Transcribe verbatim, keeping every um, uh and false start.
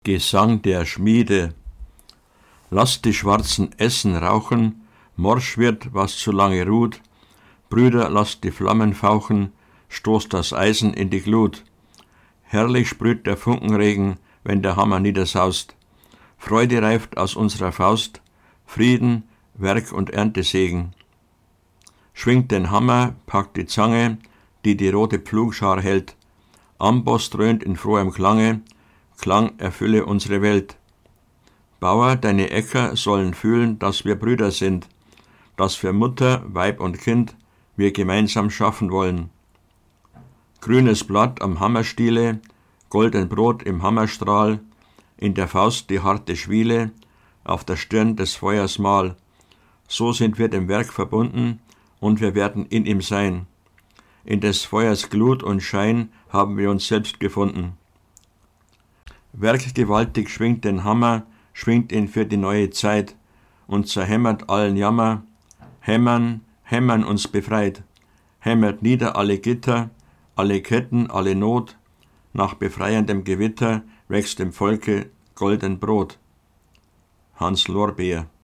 Gesang der Schmiede. Lasst die Schwarzen essen, rauchen, morsch wird, was zu lange ruht. Brüder, lasst die Flammen fauchen, stoßt das Eisen in die Glut. Herrlich sprüht der Funkenregen, wenn der Hammer niedersaust. Freude reift aus unserer Faust, Frieden, Werk und Erntesegen. Schwingt den Hammer, packt die Zange, die die rote Pflugschar hält. Amboss dröhnt in frohem Klange, Klang erfülle unsere Welt. Bauer, deine Äcker sollen fühlen, dass wir Brüder sind, dass für Mutter, Weib und Kind wir gemeinsam schaffen wollen. Grünes Blatt am Hammerstiele, golden Brot im Hammerstrahl, in der Faust die harte Schwiele, auf der Stirn des Feuers Mal. So sind wir dem Werk verbunden und wir werden in ihm sein. In des Feuers Glut und Schein haben wir uns selbst gefunden. Werkgewaltig schwingt den Hammer, schwingt ihn für die neue Zeit und zerhämmert allen Jammer. Hämmern, hämmern uns befreit, hämmert nieder alle Gitter, alle Ketten, alle Not. Nach befreiendem Gewitter wächst dem Volke golden Brot. Hans Lorbeer.